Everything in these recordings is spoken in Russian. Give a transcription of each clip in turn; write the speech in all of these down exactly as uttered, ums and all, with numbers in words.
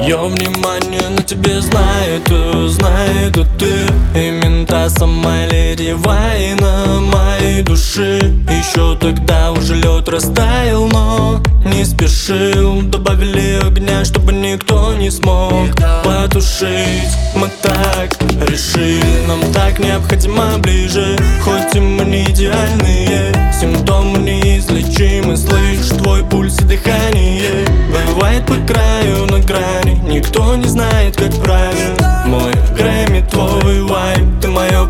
Мое внимание на тебе знает, знает и ты. Именно та самая леди Вайна моей души. Еще тогда уже лед растаял, но не спешил. Добавили огня, чтобы никто не смог потушить. Мы так решили, нам так необходимо ближе. Хоть и мы не идеальные, симптомы неизлечимы. Слышь, твой пульс и дыхание бывает по краю, на грани. Никто не знает, как правильно. Мой Грэмми, твой вайб, ты мое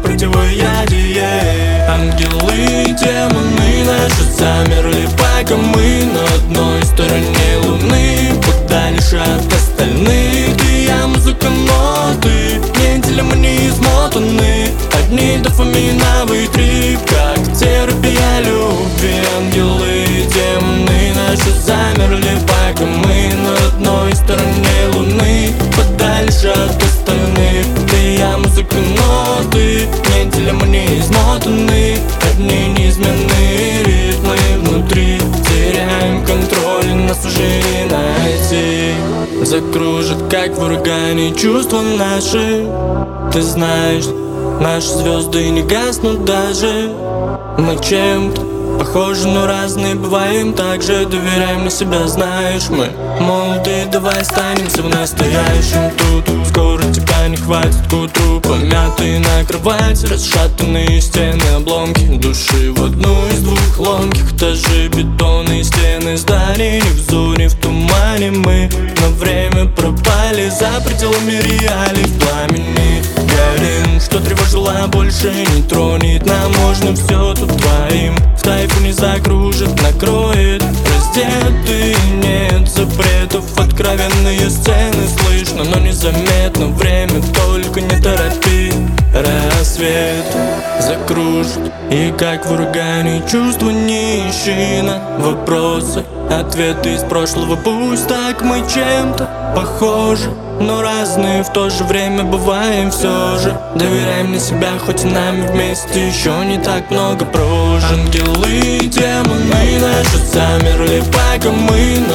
противоядие. Ангелы и демоны наши замерли, пока мы на одной стороне луны, подальше от остальных. Ты, я, музыка, ноты, неделя мы не измотаны. Одни дофаминовый трип, как терапия любви. Ангелы и демоны наши замерли, пока мы на одной стороне луны, подальше от остальных. Ты, я, музыка, ноты, неделя мы не измотаны. Одни неизменные ритмы внутри, теряем контроль, и нас уже не найти. Закружит, как в урагане, чувства наши. Ты знаешь, наши звезды не гаснут даже. Мы чем-то похожи, но разные бываем. Также доверяем на себя, знаешь. Мы молоды, давай останемся в настоящем. Тут скоро тебя не хватит к утру. Помятые на кровати, расшатанные стены, обломки души в одну из двух ломких этажей. Бетонные стены зданий не в зоне, в тумане. Мы на время пропали за пределами реалий. В пламени горим, что тревожило, больше не тронет. Нам можно все тут двоим. В тайфуне закружит, накроет. Раздетый, нет запретов. Откровенные сцены слышно, но незаметно. Время только не торопи. Рассвет закружит, и как в урагане чувства не ищи на вопросы. Ответы из прошлого, пусть так мы чем-то похожи, но разные в то же время бываем все же. Доверяем на себя, хоть и нами вместе еще не так много прожито. Ангелы и демоны наши замерли, пока мы